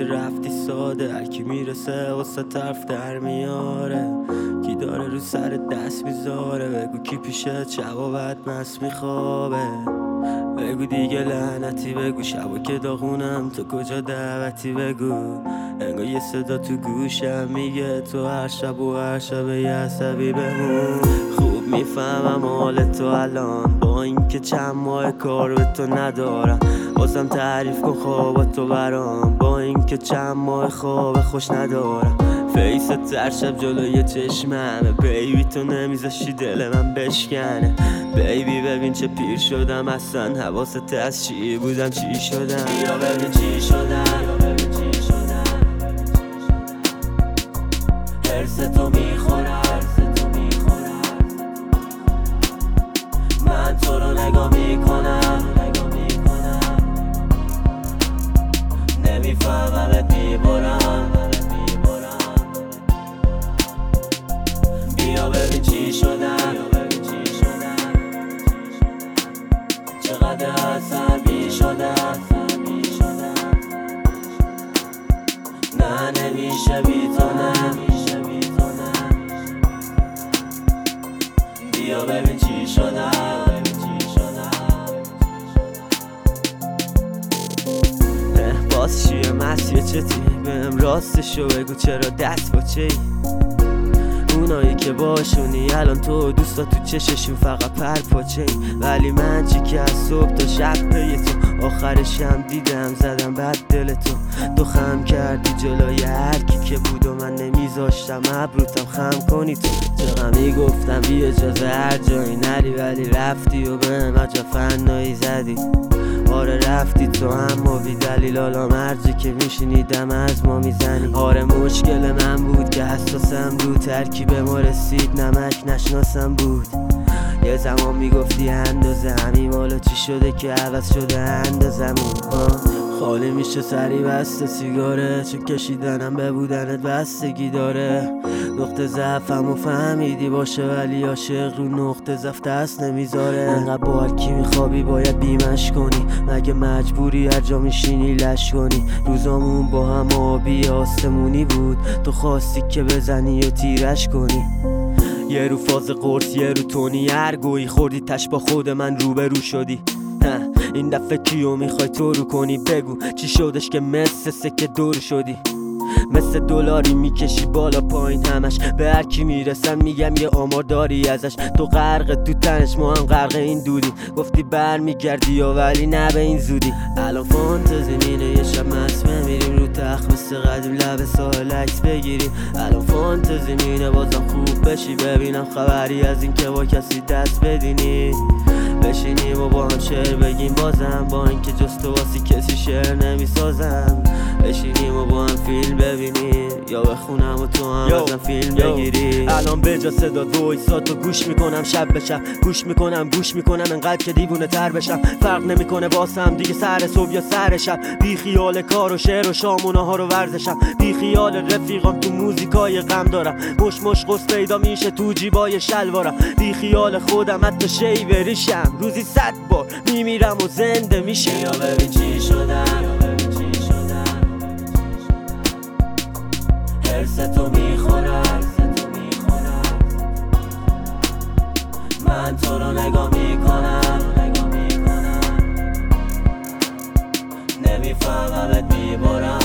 که رفتی ساده، هر کی میرسه واسه طرف در میاره. کی داره رو سر دست میذاره؟ بگو کی پیشه شبا بد مست میخوابه. بگو دیگه لعنتی، بگو شبا که داغونم تو کجا دعوتی. بگو انگار یه صدا تو گوشم میگه تو هر شب و هر شب یه عصبی بمون. خوب میفهمم حال تو الان، با اینکه چند ماه کار به تو ندارم. بازم تعریف کن خواب تو برام، با اینکه چند ماه خواب خوش ندارم. فیست هر شب جلوی چشممه، بیبی تو نمیذاشی دل من بشکنه. بیبی ببین چه پیر شدم، اصلا حواست از چی بودم چی شدم. بیا ببین چی شدم، هرس تو میخورم، من تو رو نگاه میکنم، نمیفهممت میبرم. بیا ببین چی شدم، چقدر عصبی شدم. نه نمیشه بی تو، بیا ببین چی شدم. باز چیه مسیه چتی؟ بهم راستشو بگو چرا دست با چی؟ اونایی که باشونی الان تو دوستا تو چششون فقط پرپاچه، ولی من چی که از صبح تا شب پی تو، آخرشم دیدم زدم بد دل تو خم کردی جلوی هرکی که بود و من نمیذاشتم ابروتم خم کنی. تو چقدر میگفتم بی اجازه هر جایی نری، ولی رفتی و بهم عجب فنایی زدی. آره رفتی تو اما بی دلیل، حالا مرجی که میشنیدم از ما میزنی. آره مشکل من بود که حساسم رو ترکیب ما رسید، نمک نشناسم بود. یه زمان میگفتی اندازه همین، حالا چی شده که عوض شده اندازمون؟ خالی میشه سری بسته سیگاره، چون کشیدنم به بودنت بستگی داره. نقطه ضعفمو فهمیدی باشه، ولی عاشق رو نقطه ضعف دست نمیذاره. انقدر با هر کی میخوابی باید بیمش کنی، مگه مجبوری هر جا میشینی لش کنی؟ روزامون با هم آبی آسمونی بود، تو خواستی که بزنی و تیرش کنی. یه رو فاز قرص یه رو تونی، هر گویی خوردی تش با خود من روبرو شدی. این دفعه کیو میخوای تو رو کنی؟ بگو چی شدش که مثل سکه دور شدی؟ مثل دلاری میکشی بالا پایین همش، به هر کی میرسم میگم یه آمار داری ازش. تو غرق تو تنش، ما هم غرق این دودی. گفتی برمیگردی یا ولی نه به این زودی. الان فانتزی مینه یه شب مست میریم رو تخت مثل قدیم لب ساحل عکس بگیریم. الان فانتزی مینه بازم خوب بشی، ببینم خبری از این که با کسی دست بدینی. بشینیم و با هم شعر بگیم بازم، با اینکه جز تو واسی کسی شعر نمیسازم. بشینیم و با هم فیلم ببینیم، یا بخونم و تو هم ازم فیلم بگیری. الان به جا صدا وایساتو گوش میکنم، شب به شب گوش میکنم انقدر که دیوونه تر بشم. فرق نمیکنه واسم دیگه سر صبح یا سر شب. بی خیال کار و شعر و شام و نهار و ورزشم، بی خیال رفیقام تو موزیکای غم دارم. مش قص پیدا میشه تو جیبای شلوارم. بی خیال خودم حتی شیوریشم، روزی 100 بار میمیرم و زنده میشه. بیا ببین چی شدم، هرس تو میخورم، من تو رو نگاه میکنم، نمیفهممت میبرم.